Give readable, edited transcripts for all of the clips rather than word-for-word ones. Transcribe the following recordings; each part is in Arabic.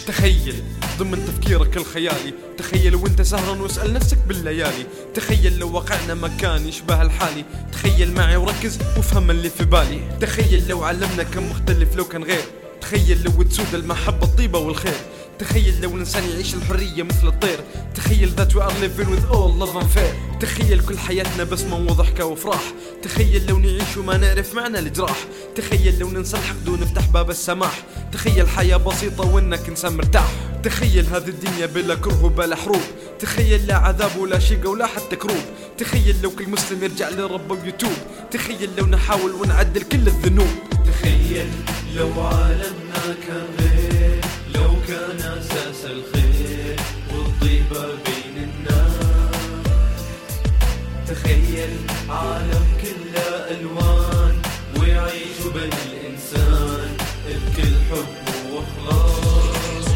تخيل ضمن تفكيرك الخيالي، تخيل وانت سهران واسأل نفسك بالليالي، تخيل لو وقعنا مكان يشبه الحالي، تخيل معي وركز وافهم اللي في بالي، تخيل لو علمنا كم مختلف لو كان غير، تخيل لو تسود المحبة الطيبة والخير، تخيل لو الإنسان يعيش الحرية مثل الطير، تخيل that we are living with all love and fair، تخيل كل حياتنا بسمة وضحكة وفراح، تخيل لو نعيش وما نعرف معنى الجراح، تخيل لو ننسى الحقد ونفتح باب السماح، تخيل حياة بسيطة وإنك إنسان مرتاح، تخيل هذه الدنيا بلا كره وبلا حروب، تخيل لا عذاب ولا شقة ولا حتى كروب، تخيل لو كل مسلم يرجع لربه ويتوب، تخيل لو نحاول ونعدل كل الذنوب، تخيل لو عالمنا كان غير، لو كان أساس الخير والطيبة بين الناس، تخيل عالم كله ألوان ويعيش بين الإنسان بكل حب وإخلاص،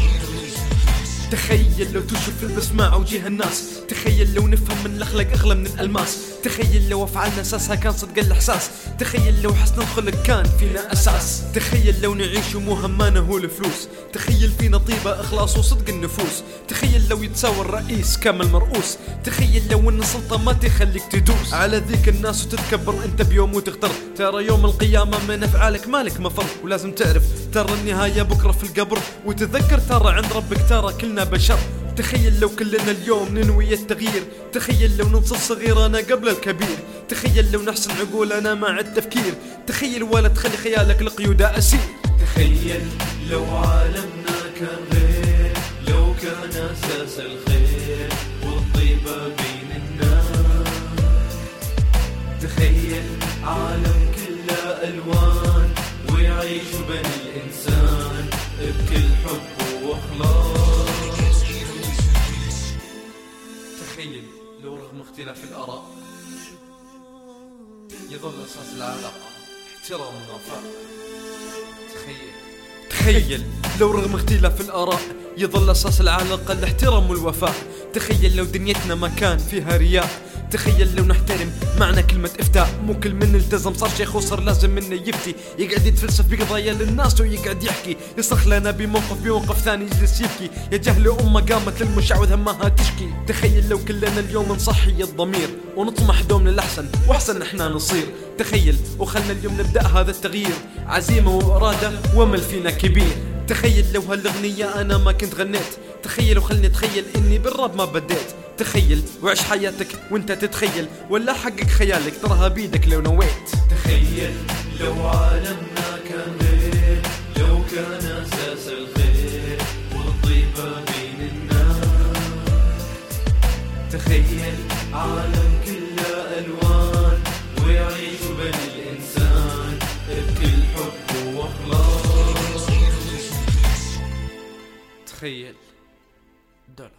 تخيل لو تشوف البسمة على وجه الناس، تخيل لو نفهم من الأخلاق أغلى من الألماس، تخيل لو أفعالنا أساسها كان صدق الإحساس، تخيل لو حسن الخلق كان فينا أساس، تخيل لو نعيش ومو همانا هو الفلوس، تخيل فينا طيبة إخلاص وصدق النفوس، تخيل لو يتساوى الرئيس كامل مرؤوس، تخيل لو إن السلطة ما تخليك تدوس على ذيك الناس وتتكبر أنت بيوم وتغتر، ترى يوم القيامة من أفعالك مالك مفر، ولازم تعرف ترى النهاية بكرة في القبر، وتذكر ترى عند ربك ترى كلنا بشر، تخيل لو كلنا اليوم ننوي التغيير، تخيل لو ننصر صغيرنا قبل الكبير، تخيل لو نحسن عقولنا مع التفكير، تخيل ولا تخلي خيالك لقيودة أسير، تخيل لو عالمنا كان غير، لو كان أساس الخير والطيبة بين الناس، تخيل عالم كله ألوان ويعيش بين الإنسان بكل حب وإخلاص، تخيل لو رغم اختلاف الآراء يظل أساس العلاقة احترام الوفاء، تخيل لو رغم اختلاف الآراء يظل أساس العلاقة الاحترام والوفاء، تخيل لو دنيتنا ما كان فيها رياء، تخيل لو نحترم معنى كلمة إفتاء، مو كل من التزم صار شيخ وصار لازم منه يفتي، يقعد يتفلسف بقضايا للناس ويقعد يحكي، يصرخ لنا بموقف ثاني يجلس يبكي، يا جهل أمة قامت للمشعوذ همها تشكي، تخيل لو كلنا اليوم نصحي الضمير ونطمح دوم للأحسن وأحسن إحنا نصير، تخيل وخلنا اليوم نبدأ هذا التغيير، عزيمة وإرادة وأمل فينا كبير، تخيل لو هالأغنية أنا ما كنت غنيت، تخيل وخلني أتخيل إني بالراب ما بديت، تخيل وعيش حياتك وانت تتخيل ولا حقق خيالك تراها بيدك لو نويت، تخيل لو عالمنا كان غير، لو كان أساس الخير والطيبة بين الناس، تخيل عالم كله ألوان ويعيش بين الإنسان بكل حب وإخلاص، تخيل دولار.